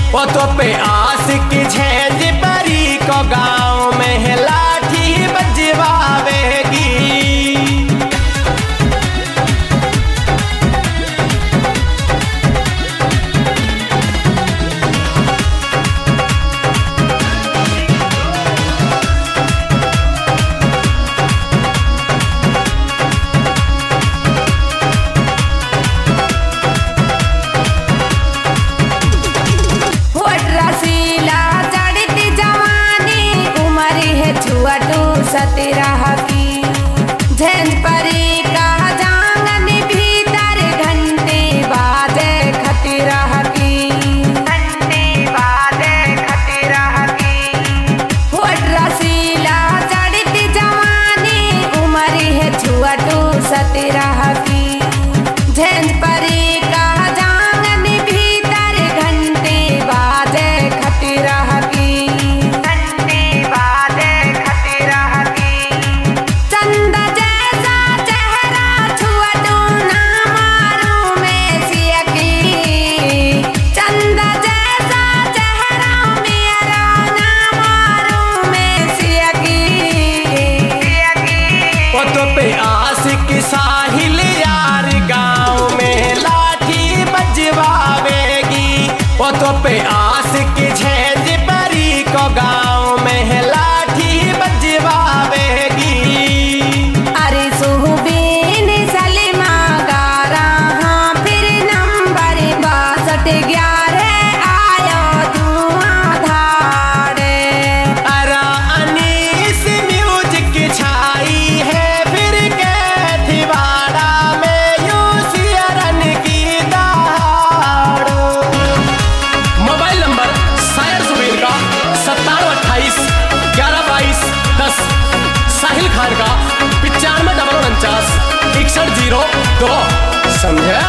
वो तो पे आशिक झेंझ परी को गाँव में लाठी बजवावेगी। सतरह की झेंझ परी का जांगन भीतर घंटे बाजे खतरह की, घंटे बाजे खतरह की। होठ रसीला चढ़ती जवानी उम्र है छुअटू सतरह की। झेंझ परी का जांगन भीतर घंटे बाजे खतरह की, साहिल यार गाँव में लाठी बजवावेगी। वो तो पे आशिक झेंझ परी को गाँव में लाठी बजवावेगी। अरे सुहबीन सलीमा गा रहा फिर नंबर 6211 आयो धुआंधार। अरा अनीस म्यूजिक छाई है साहिल खान का 95 61 02 समझा।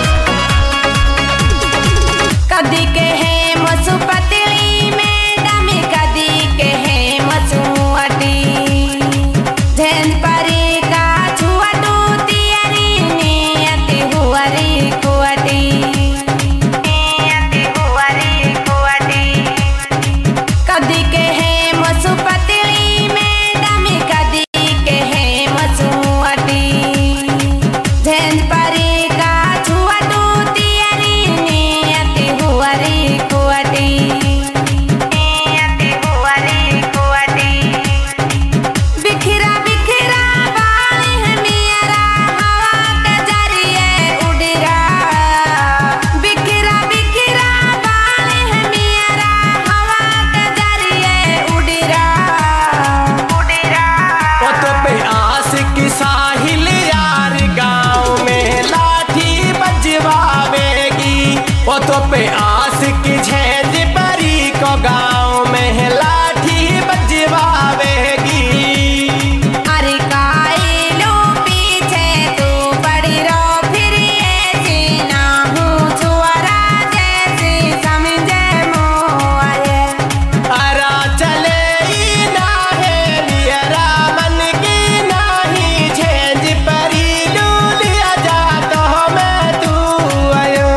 कदी के है मसुपतली मैडम कदी के है मसुअटी। झेंझ परी का छुअटू तियरी नियत हुअरी कुअटी, नियत हुअरी कुअटी। कदी के है मसुपतली मैडम कदी के है मसुअटी। झेंझ परी का छुअटू तियरी नियत हुअरी कुअटी, नियत हुअरी कुअटी। बिखरा बिखरा बाल है मेरा हवा के जरिए उड़ रहा। बिखरा बिखरा बाल है मेरा हवा के जरिए उड़ रहा, उड़ रहा। वो तो पे आशिक साहिल यार गाँव में लाठी बजवावेगी। वो तो पे आशिक झेंझ परी को गाँव में लाठी बजवावेगी। अरे कायलो पीछे तू पड़ी रो फिर ऐसी ना हूँ छुआरा जैसी समझे मोए। अरा चले ही ना है लियरा मन की नाही झेंझ परी लूलिया जा तो मैं तू आयो।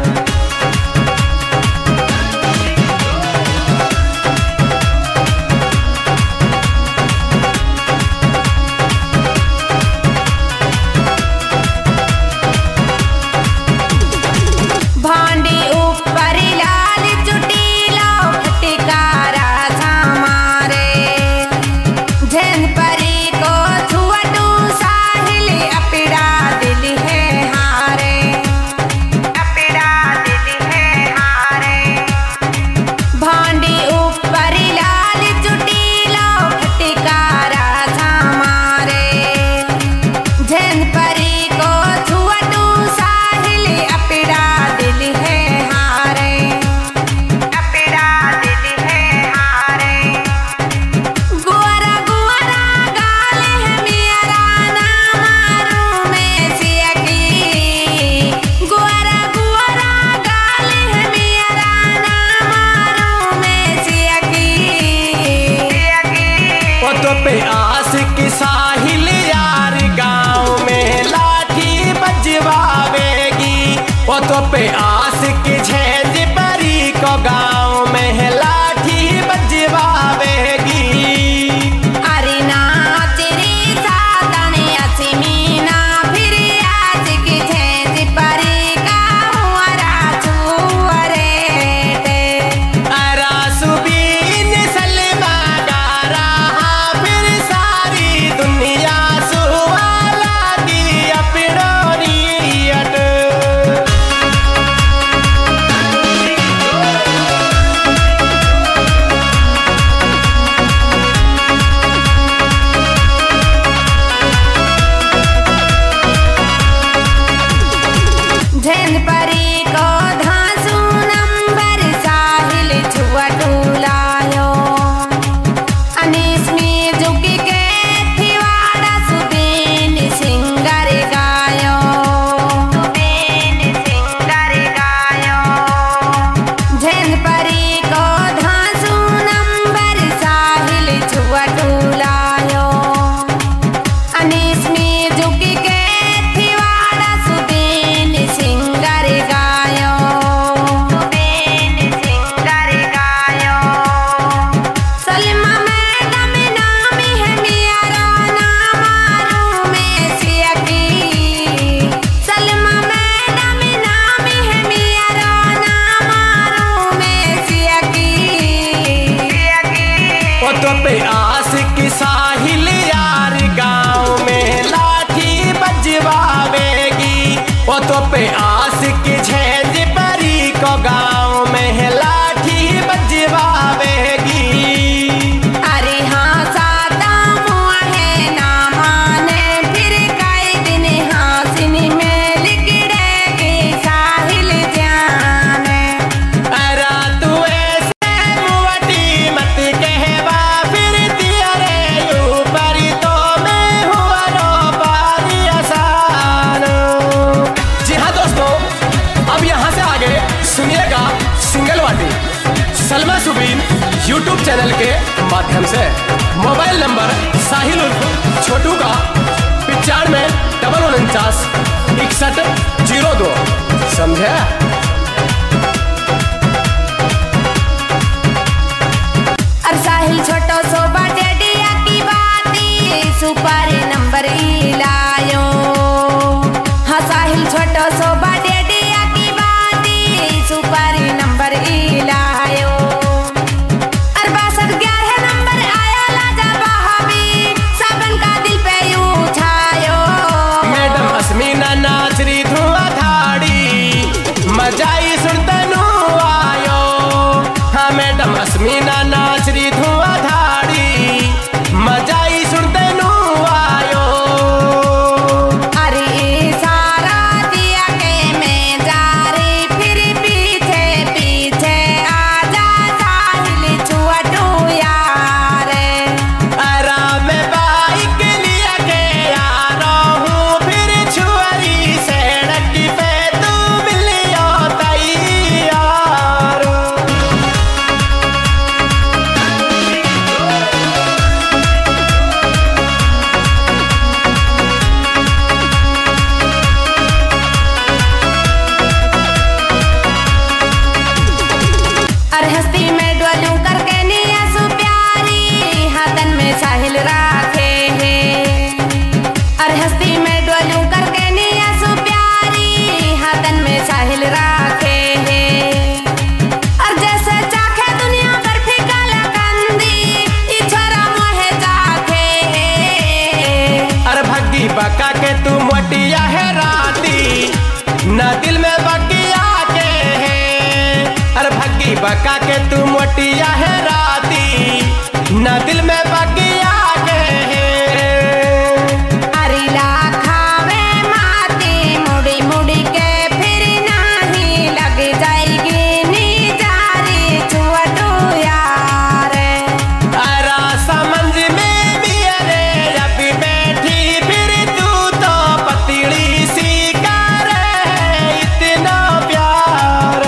भांडी ऊपर लाल चुटीला फटकारा समारे। झेंझ परी को छुअटू साहिल अपड़ा दिल है हारे, अपड़ा दिल है हारे। भांडी ऊपर लाल चुटीला फटकारा समारे। झेंझ परी को छुअटू साहिल अपड़ा दिल है हारे, अपड़ा दिल है हारे। गुआरा गुआरा गाल है मेरा ना मारू मैं सियकी। गुआरा गुआरा गाल है मेरा ना मारू मैं सियकी, सियकी। वो तो पे आशिक साहिल यार गाँव में लाठी बजवावेगी। वो तो पे आशिक झेंझ परी को गाँव परी को धांसू नंबर साहिल छुआ टूलायो अनीस में झुकी के थिवाड़ा सुबीन सिंगर गायो झेन परी को धांसू नंबर साहिल छुआ टूलायो अनीस में झुकी के थिवाड़ा सुबीन सिंगर गायो सलमा मैडम नामी है मियारा नामारू में सियकी सलमा मैडम नामी है मियारा नामारू में सियकी ओ तो पे आस की साहिल यार गाँव में लाठी बजवावेगी। ओ तो पे आस की झेंझ परी को गाँव में लाठी बजवावेगी। अरे हाँ सादा मुआ है ना माने फिर कई दिन हासिनी में लिखड़ेगी साहिल जाने अरा तू ऐसे मुवटी मत कहवा फिर तेरे ऊपर तो मैं हुआ रो पारी आसान। जी हाँ दोस्तों, अब यहाँ से आगे सुनिएगा सिंगल वाटी सलमा सुबीन YouTube चैनल के माध्यम से। मोबाइल नंबर साहिल उर्फ छोटू का 95 61 02। समझे? और साहिल छोटो सो बटेडिया की बाती सुपर नंबर ई लायो हाँ साहिल छोटो सो बटेडिया की बाती सुपर नंबर ई लायो और 6211 नंबर आया लाजा बहावी सबन का दिल पे यूं छायो मैडम अस्मीना नाचरी धुआं धाड़ी मजाई सुनतनु आयो। हाँ मैडम अस्मीना नाचरी धुआं धाड़ी मजाई सुनतनु आयो। अरे सारा दिया के मैं जा रही फिर पीछे पीछे आजा साहिल छुआ टू यार अरा मैं बाइक लिया के आ रहा हूँ फिर छुआरी सड़क पे तू मिलियो तैयार। और हस्ती में डोलूं करके निया सु प्यारी हाथन में साहिल राखे है और हस्ती में डोलूं करके निया सु प्यारी हाथन में साहिल राखे है और जैसे चाखे दुनिया पर फिकला कंदी ई छोरा मोहे चाखे है अरे भग्गी बका के तू मोटिया है राती न दिल में बगिया के है। अरे भग्गी बका के तू मोटिया है राती न दिल में बगिया के है। अरे लाखावे माती मुड़ी मुड़ी के फिर नहीं लग जाएगी नी जारी छुआ टू यार अरा समझ में भी अरे अभी बैठी फिर तू तो पतली सी कर इतना प्यार।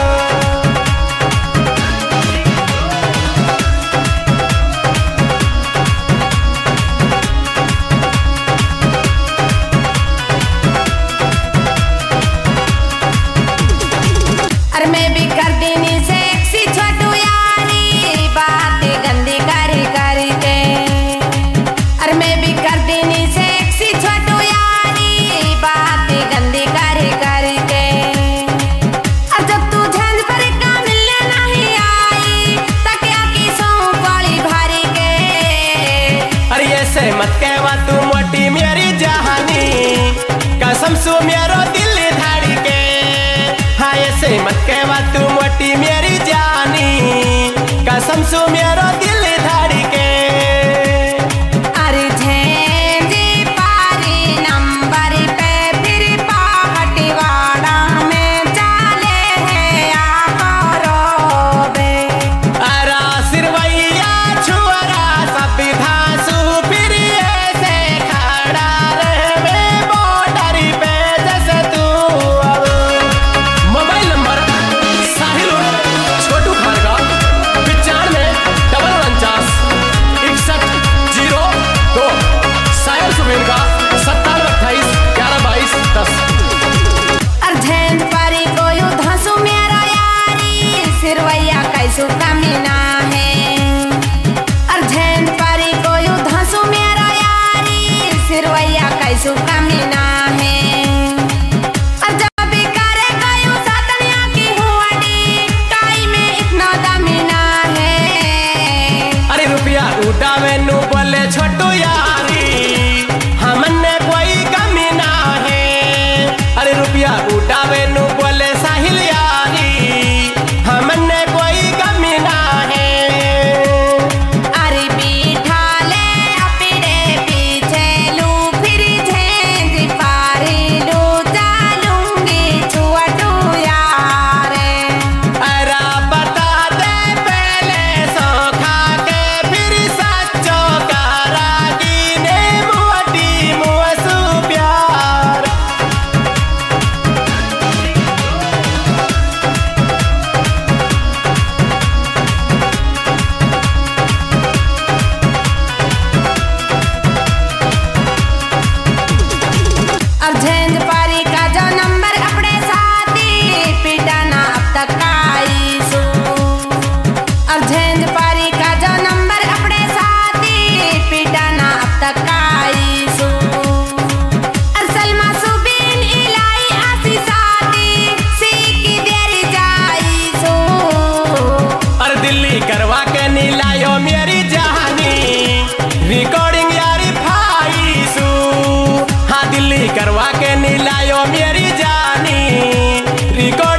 और मैं भी कर देनी सेक्सी छोटू यारी बातें गंदी करी करी के और मैं भी कर देनी सेक्सी छोटू यारी बातें गंदी करी करी के और जब तू झंझ पर का मिलने नहीं आई तकिया की सौ वाली भारी के अरे ऐसे मत कहवा तू मोटी मेरी जहानी कसम सो मेरो दिल धाड़ी के। हाँ ऐसे मत कहवा तू मोटी मेरी जानी कसम सो मेरो दिल धाड़ी के। अरे झेंझे पारी नंबर पे फिर पाहटीवाड़ा में चाल रिकॉर्ड